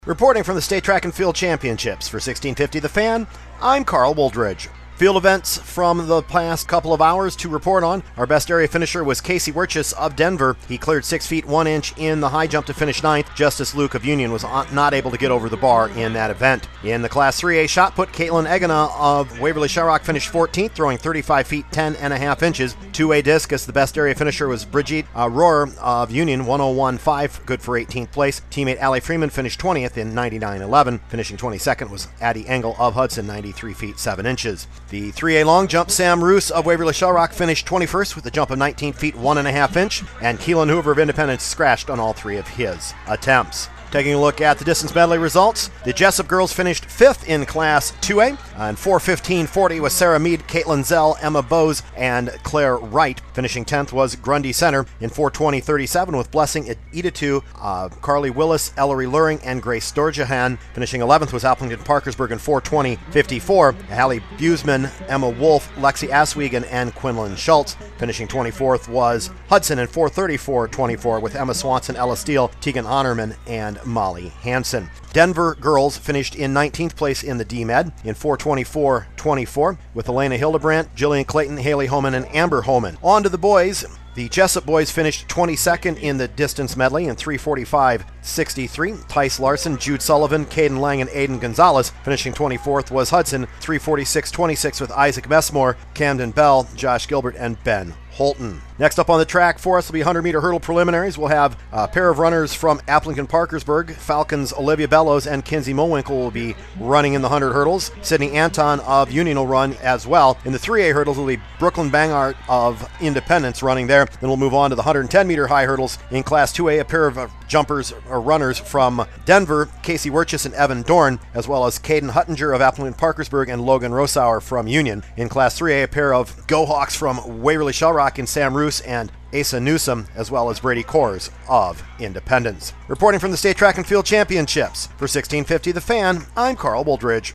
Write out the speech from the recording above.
Reporting from the State Track and Field Championships for 1650 The Fan, I'm Carl Woldridge. Field events from the past couple of hours to report on. Our best area finisher was Casey Wirtjes of Denver. He cleared 6 feet 1 inch in the high jump to finish 9th. Justice Luke of Union was not able to get over the bar in that event. In the Class 3A shot put, Caitlin Egana of Waverly Shellrock finished 14th, throwing 35 feet 10 and a half inches. 2A discus, the best area finisher was Brigitte Rohr of Union, 101.5, good for 18th place. Teammate Allie Freeman finished 20th in 99.11. Finishing 22nd was Addie Engel of Hudson, 93 feet 7 inches. The 3A long jump, Sam Roos of Waverly Shellrock finished 21st with a jump of 19 feet 1.5 inch, and Keelan Hoover of Independence scratched on all 3 of his attempts. Taking a look at the distance medley results, the Jessup girls finished 5th in Class 2A, and 4:15.40 was Sarah Mead, Caitlin Zell, Emma Bose, and Claire Wright. Finishing 10th was Grundy Center in 4:20.37 with Blessing Edatu, Carly Willis, Ellery Luring, and Grace Storjahan. Finishing 11th was Appleton Parkersburg in 4:20.54. Hallie Buseman, Emma Wolf, Lexi Aswegen, and Quinlan Schultz. Finishing 24th was Hudson in 4:34.24 with Emma Swanson, Ella Steele, Tegan Honorman, and Molly Hansen. Denver girls finished in 19th place in the D-Med in 4:24.24 with Elena Hildebrandt, Jillian Clayton, Haley Homan, and Amber Homan. On to the boys. The Jessup boys finished 22nd in the distance medley in 3:45.63. Tice Larson, Jude Sullivan, Caden Lang, and Aiden Gonzalez. Finishing 24th was Hudson, 3:46.26 with Isaac Messmore, Camden Bell, Josh Gilbert, and Ben Holton. Next up on the track for us will be 100-meter hurdle preliminaries. We'll have a pair of runners from Appleton Parkersburg. Falcons Olivia Bellows and Kinsey Mowinkle will be running in the 100 hurdles. Sydney Anton of Union will run as well. In the 3A hurdles will be Brooklyn Bangart of Independence running there. Then we'll move on to the 110-meter high hurdles. In Class 2A, a pair of jumpers or runners from Denver, Casey Wirtjes and Evan Dorn, as well as Caden Huttinger of Appleton Parkersburg and Logan Rosauer from Union. In Class 3A, a pair of Go Hawks from Waverly Shellrock in Sam Roos and Asa Newsom, as well as Brady Kors of Independence. Reporting from the State Track and Field Championships for 1650 The Fan, I'm Carl Woldridge.